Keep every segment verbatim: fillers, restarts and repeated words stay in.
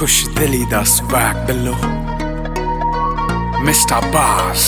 खुश दिली दा स्वैग बिल्लो मिस्टर बास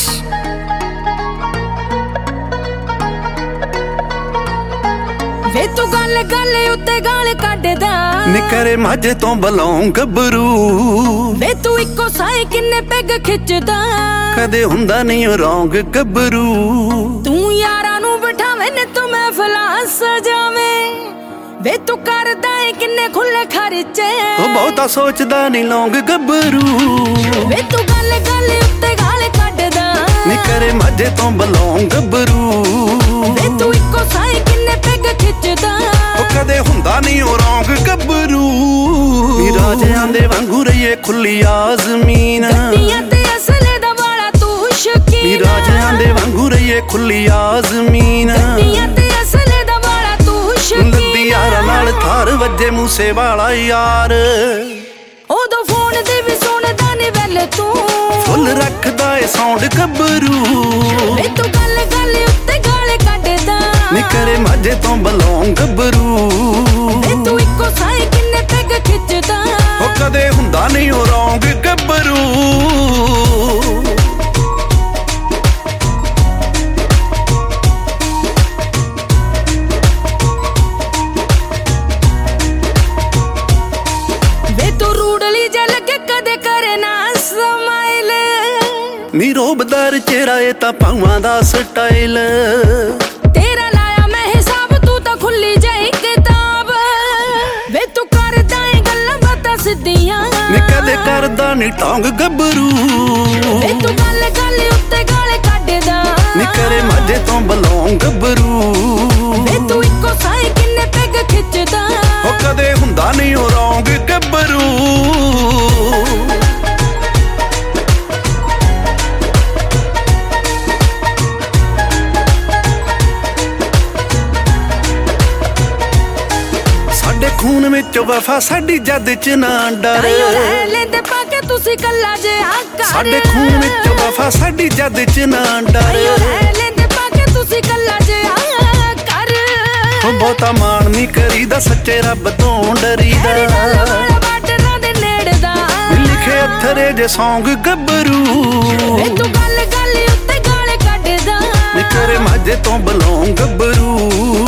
वे तू गल गल उत्ते गाल कड्डदा निकरे माझे तो बलौं गबरू वे तू इको साए किन्ने पैग खिचदा कदे हुंदा नहीं रौंग गबरू तू यारां नू बिठावे ने तू महफिलां सजावे वे तू करदा है किन्ने खुले खर्चे ओ बहुता सोचदा नहीं लौंग गबरू वे तू गल गल उत्ते गाल कड्डदा निकरे माझे तो बलौं गबरू वे तू इको साए किन्ने पैग खिचदा ओ कदे हुंदा नहीं रौंग गबरू राजियां दे वांगू रहिए खुली आज़मीन गड्डियां ते असले दा वाला तू शकीन राजियां दे वांगू रहिए खुली आज़मीन गड्डियां ते असले दा वाला तू शकीन लद्दी यारा नाल थार वजे मूसे वाला यार ओदो फोन दे भी सुनदा ने वेल तू फुल रखदा ए साउंड गबरू वे तू गल गल उत्ते गाल कड्डदा निकरे माझे तो बलौं गबरू वे तू इको साए किन्ने पैग खिचदा ओ कदे हुंदा नहीं रौंग गबरू नी रोबदार चेहरा ए ता पावां दा स्टाइल तेरा लाया मैं हिसाब तू तां खुली जाई किताब वे तू करदा है गल्लां बातां सिद्धियां नी कदे करदा नी टोंग गबरू वे तू गल गल उत्ते गाल कड्डदा नी करे माझे तो बलौं गबरू वे तू इको साए किन्ने पैग खिचदा ओ कदे हुंदा नहीं रौंग गबरू खून विच वफा साडी जद च ना डर लेंदे पाके तुसी कल्ला जे आकर साडे खून विच वफा साडी जद च ना डर लेंदे पाके तुसी कल्ला जे आकर बहुता मान नहीं करीदा सच्चे रब तो डरीदा बाटरां दे नेड़े दा लिखे अथरे जे सौंग गबरू वे तू गल गल उत्ते गाल कड्डदा निकरे माझे तो बलौं गबरू